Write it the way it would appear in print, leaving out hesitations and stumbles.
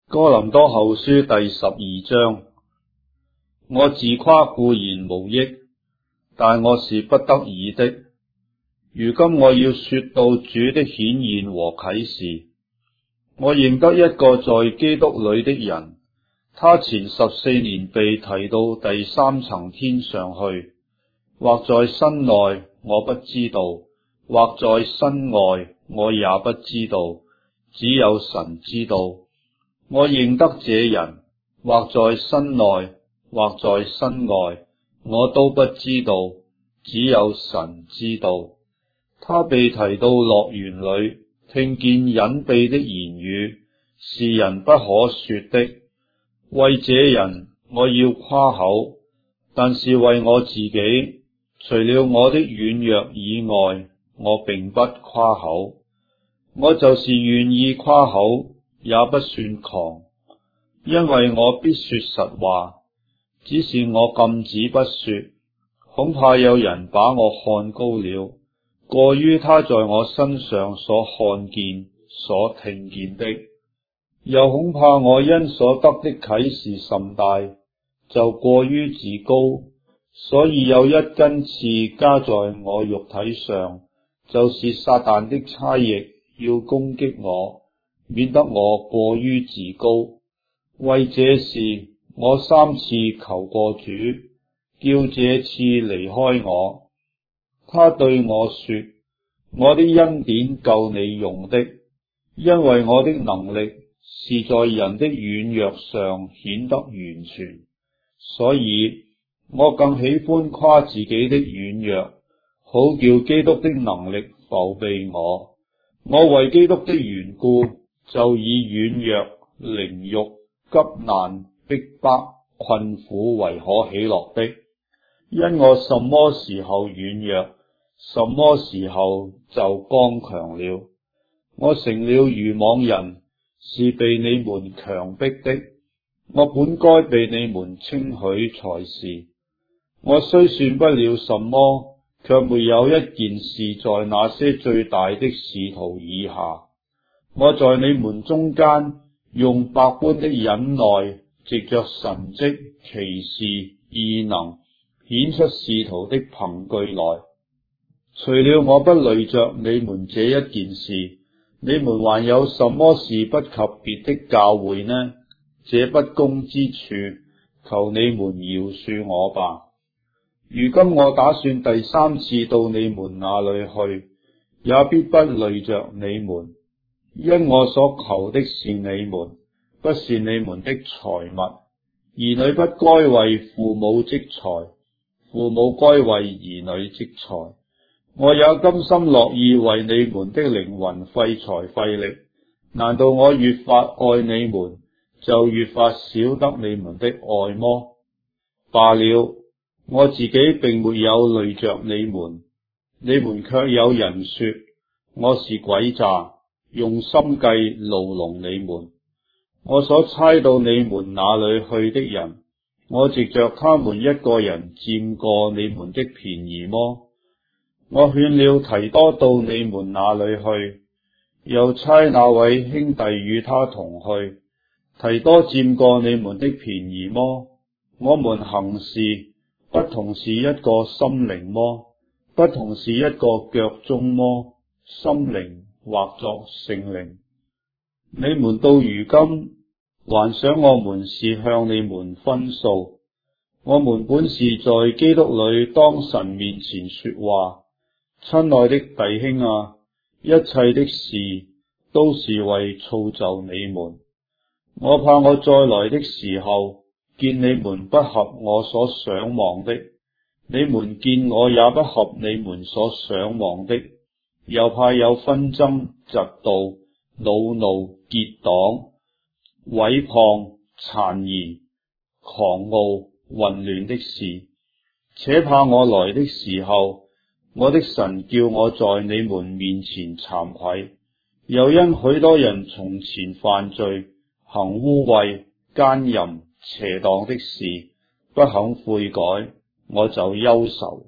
哥林多後書第12章。我自誇固然無益，但我是不得已的。如今我要說到主的顯現和啟示。我認得一個在基督裏的人，他前14年被提到第3層天上去，或在身內我不知道，或在身外我也不知道，只有神知道。我認得這人，或在身內，或在身外，我都不知道，只有神知道。他被提到樂園裏，聽見隱秘的言語，是人不可說的。為這人我要誇口，但是為我自己，除了我的軟弱以外，我並不誇口。我就是願意誇口，也不算狂，因為我必說實話，只是我禁止不說，恐怕有人把我看高了，過於他在我身上所看見、所聽見的，又恐怕我因所得的啟示甚大，就過於自高，所以有一根刺加在我肉體上，就是撒旦的差役要攻擊我，免得我過於自高。為這事，我3次求過主，叫這刺離開我。他對我說：我的恩典夠你用的，因為我的能力是在人的軟弱上顯得完全。所以我更喜歡誇自己的軟弱，好叫基督的能力覆庇我。我為基督的緣故，就以軟弱、凌辱、急難、逼迫、困苦為可喜樂的，因我什麼時候軟弱，什麼時候就剛強了。我成了愚妄人，是被你們強迫的。我本該被你們稱許才是。我雖算不了什麼，卻沒有一件事在那些最大的使徒以下。我在你們中間用百般的忍耐，藉着神蹟、奇事、異能，顯出使徒的憑據來。除了我不累着你們這一件事，你們還有什麼事不及別的教會呢？這不公之處，求你們饒恕我吧。如今我打算第3次到你們那裏去，也必不累着你們，因我所求的是你們，不是你們的財物。兒女不該為父母積財，父母該為兒女積財。我也甘心樂意為你們的靈魂費財費力。難道我越發愛你們，就越發少得你們的愛麼？罷了，我自己並沒有累着你們，你們卻有人說我是詭詐，用心計牢籠你們。我所差到你們那裏去的人，我藉着他們一個人佔過你們的便宜麼？我勸了提多到你們那裏去，又差那位兄弟與他同去。提多佔過你們的便宜麼？我們行事不同是一個心靈麼？不同是一個腳蹤麼？心靈或作聖靈。你們到如今還想我們是向你們分訴？我們本是在基督裏當神面前說話。親愛的弟兄啊，一切的事都是為造就你們。我怕我再來的時候，見你們不合我所想望的，你們見我也不合你們所想望的，又怕有紛爭、嫉妒、惱怒、結黨、毀謗、讒言、狂傲、混亂的事，且怕我來的時候，我的神叫我在你們面前慚愧。又因許多人從前犯罪，行污穢、奸淫、邪蕩的事，不肯悔改，我就憂愁。